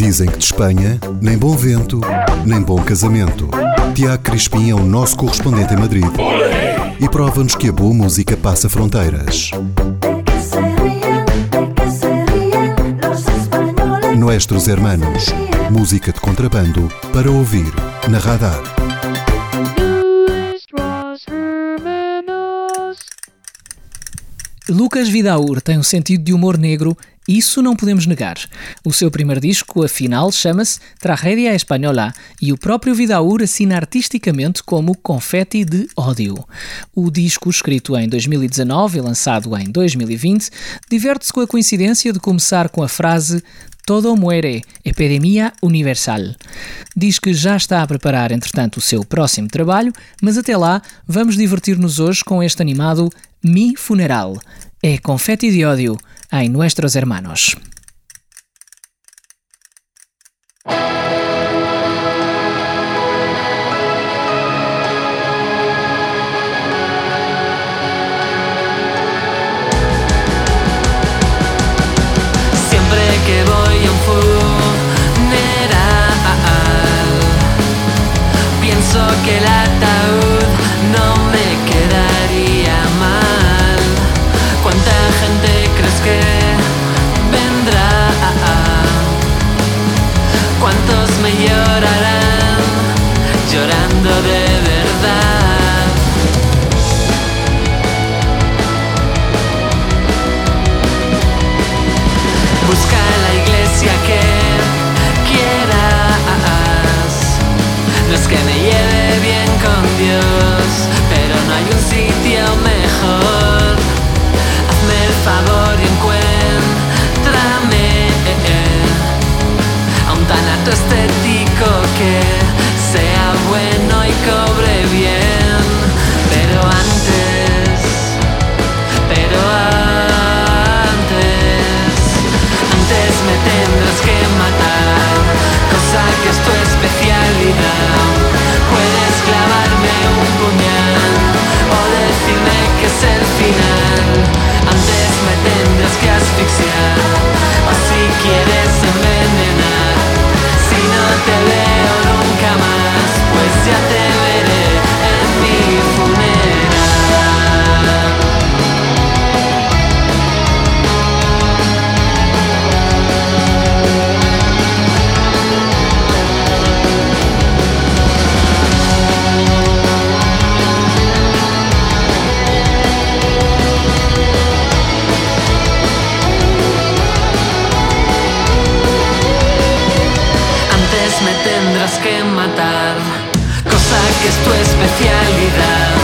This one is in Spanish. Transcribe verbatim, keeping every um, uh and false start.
Dizem que de Espanha, nem bom vento, nem bom casamento. Tiago Crispim é o nosso correspondente em Madrid e prova-nos que a boa música passa fronteiras. Nuestros Hermanos, música de contrabando para ouvir na Radar. Lucas Vidaur tem um sentido de humor negro, isso não podemos negar. O seu primeiro disco, afinal, chama-se Tragedia Española e o próprio Vidaur assina artisticamente como Confetti de Ódio. O disco, escrito em dois mil e dezanove e lançado em dois mil e vinte, diverte-se com a coincidência de começar com a frase Todo muere, epidemia universal. Diz que já está a preparar, entretanto, o seu próximo trabalho, mas até lá vamos divertir-nos hoje com este animado Mi Funeral. É Confetti de Ódio em Nuestros Hermanos. Que voy a un funeral, pienso que el ataúd no me quedaría mal. ¿Cuánta gente crees que vendrá? ¿Cuántos me llorarán llorando de verdad? Busca la iglesia que quieras. No es que me lleve bien con Dios, pero no hay un sitio mejor. Hazme el favor y encuéntrame a un tanato estético que sea bueno y cobre bien. Pero antes, pero antes Antes me tendrás que matar, cosa que es tu especialidad. Puedes clavarme un puñal o decirme que es el final. Antes me tendrás que asfixiar o si quieres envenenar. Si no te veo nunca más, pues ya te veré en mi funeral. Me tendrás que matar, cosa que es tu especialidad.